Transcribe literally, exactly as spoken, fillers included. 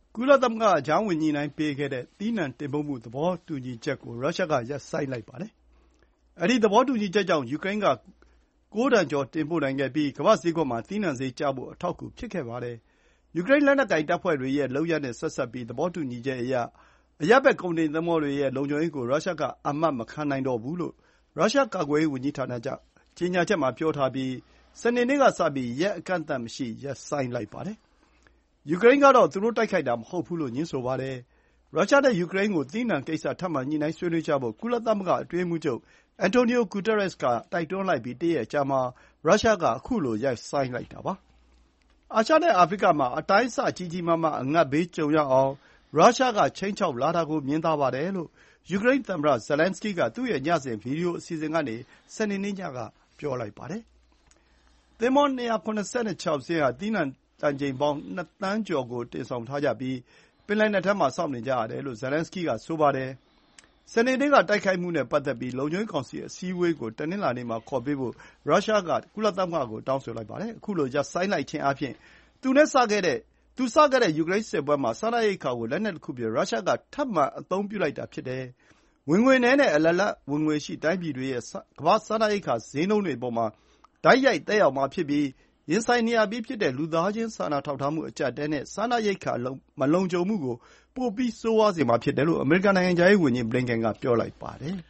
ကုလသမဂ္ဂအကြောင်းဝန်ကြီးတိုင်းပေးခဲ့တဲ့သီးနှံတင်ပို့မှုသဘောတူညီချက်ကိုရုရှားကရပ်ဆိုင်းလိုက်ပါတယ်။အဲဒီသဘောတူညီချက်ကြောင့်ယူကရိန်းကကိုးတန်ကျော်တင်ပို့နိုင်ခဲ့ပြီးကမ္ဘာ့ဈေးကွက်မှာသီးနှံဈေးကျဖို့အထောက်အကူဖြစ်ခဲ့ပါတယ်။ယူကရိန်းလက်နက်ကိုင်တပ်ဖွဲ့တွေရဲ့လုပ်ရပ်နဲ့ဆက်စပ်ပြီးသဘောတူညီချက်အရအရပ်ဘက်ကုန်တင်သင်္ဘောတွေရဲ့လုံခြုံရေးကိုရုရှားကအမတ်မခံနိုင်တော့ဘူးလို့ရုရှားကာကွယ်ရေးဝန်ကြီးဌာနကကြေညာချက်မှာပြောထားပြီးစနေနေ့ကစပြီးရက်အကန့်အသတ်မရှိရပ်ဆိုင်းလိုက်ပါတယ်။ယူကရိန်းကတော့သူတို့တိုက်ခိုက်တာမဟုတ်ဘူးလို့ငြင်းဆိုပါတယ်။ရုရှားနဲ့ယူကရိန်းကိုသီးနှံကိစ္စထပ်မံညှိနှိုင်းဆွေးနွေးကြဖို့ကုလသမဂ္ဂအတွင်းရေးမှူးချုပ်အန်တိုနီယိုဂူတာရက်စ်ကတိုက်တွန်းလိုက်ပြီးတရက်အကြာမှာရုရှားကခုလိုရပ်ဆိုင်းလိုက်တာပါ။အာရှနဲ့အာဖရိကမှာအတိုင်းအဆကြီးကြီးမားမားအငတ်ဘေးကြုံရအောင်ရုရှားကခြိမ်းခြောက်လာတာကိုမြင်သာပါတယ်လို့ယူကရိန်းသမ္မတဇယ်လန်စကီးကသူ့ရဲ့ညစဉ်ဗွီဒီယိုအစီအစဉ်ကနေစနေနေ့ညကပြောလိုက်ပါတယ်။သင်္ဘော၂၇၆ စင်းဟာသီးနှံတန်ချိန်ပေါင်း၂သန်းကျော်ကိုတင်ဆောင်ထားကြပြီးပင်လယ်နက်ထဲမှာစောင့်နေကြရတယ်လို့ဇယ်လန်စကီးကဆိုပါတယ်။စနေနေ့ကတိုက်ခိုက်မှုနဲ့ပတ်သက်ပြီးလုံခြုံရေးကောင်စီအစည်းအဝေးကိုတနင်္လာနေ့မှာခေါ်ပေးဖို့ရုရှားကကုလသမဂ္ဂကိုတောင်းဆိုလိုက်ပါတယ်။ခုလိုရပ်ဆိုင်းလိုက်ခြင်းအားဖြင့်သူနဲ့စခဲ့တဲ့သူစခဲ့တဲ့ယူကရိန်းစစ်ပွဲမှာစားနပ်ရိက္ခာကိုလက်နက်တခုအဖြစ်ရုရှားကထပ်မံအသုံးပြုလိုက်တာဖြစ်တယ်။ဝင်ငွေနည်းနဲ့အလတ်ဝင်ငွေရှိတိုင်းပြည်တွေရဲ့ကမ္ဘာ့စားနပ်ရိက္ခာဈေးနှုန်းတွေအပေါ်မှာတိုက်ရိုက်သက်ရောက်မှာဖြစ်ပြီးရင်ဆိုင်နေရပြီးဖြစ်တဲ့လူသားချင်းစာနာထောက်ထားမှုအကျပ်အတည်းနဲ့စားနပ်ရိက္ခာမလုံခြုံမှုကိုပိုပြီးဆိုးဝါးစေမှာဖြစ်တယ်လို့အမေရိကန်နိုင်ငံခြားရေးဝန်ကြီးဘလင်ကန်ကပြောလိုက်ပါတယ်